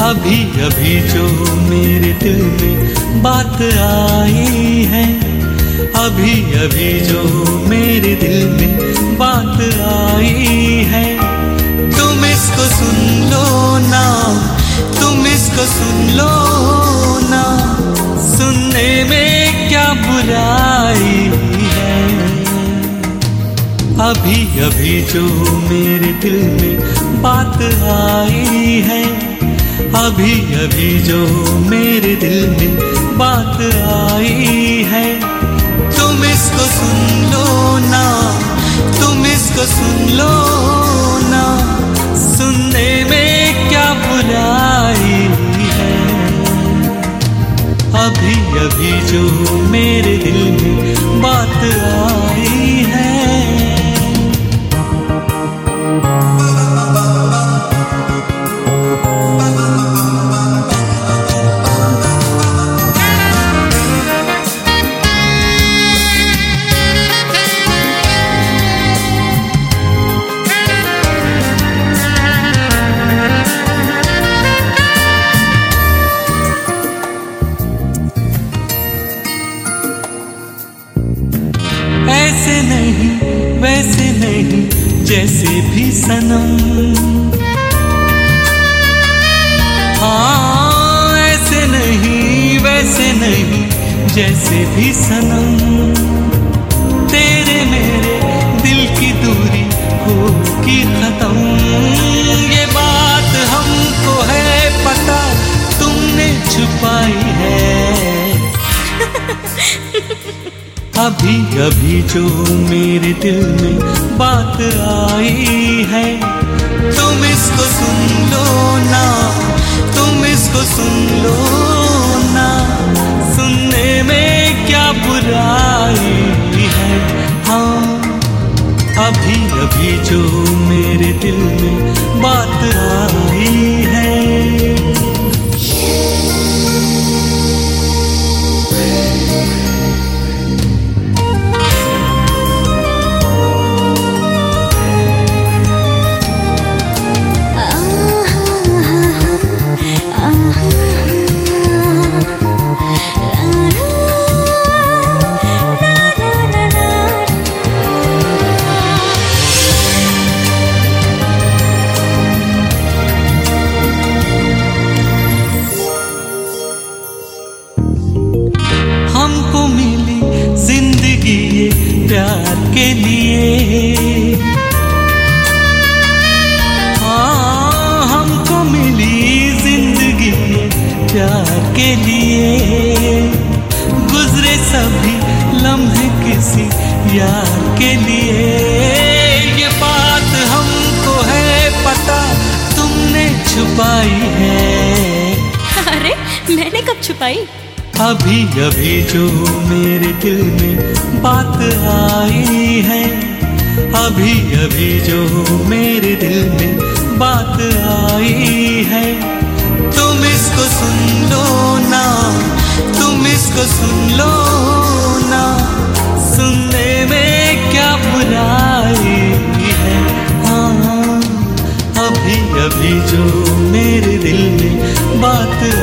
अभी अभी जो मेरे दिल में बात आई है, अभी अभी जो मेरे दिल में बात आई है, तुम इसको सुन लो ना, तुम इसको सुन लो ना, सुनने में क्या बुराई है। अभी अभी जो मेरे दिल में बात आई है, अभी अभी जो मेरे दिल में बात आई है, तुम इसको सुन लो ना, तुम इसको सुन लो ना, सुनने में क्या बुराई है। अभी अभी जो मेरे दिल में बात आई है। ऐसे नहीं वैसे नहीं जैसे भी सनम, हाँ ऐसे नहीं वैसे नहीं जैसे भी सनम, तेरे मेरे दिल की दूरी होगी खत्म, ये बात हमको है पता, तुमने छुपाई है। अभी अभी जो मेरे दिल में बात आई है, तुम इसको सुन लो ना, तुम इसको सुन लो ना, सुनने में क्या बुराई है। हाँ अभी अभी जो मेरे दिल में बात आई है। हमको मिली जिंदगी ये प्यार के लिए, हाँ हमको मिली जिंदगी ये प्यार के लिए, गुजरे सभी लम्हे किसी यार के लिए, ये बात हमको है पता, तुमने छुपाई है। अरे मैंने कब छुपाई? अभी अभी जो मेरे दिल में बात आई है, अभी अभी जो मेरे दिल में बात आई है, तुम इसको सुन लो ना, तुम इसको सुन लो ना, सुनने में क्या बुराई है। हाँ अभी अभी जो मेरे दिल में बात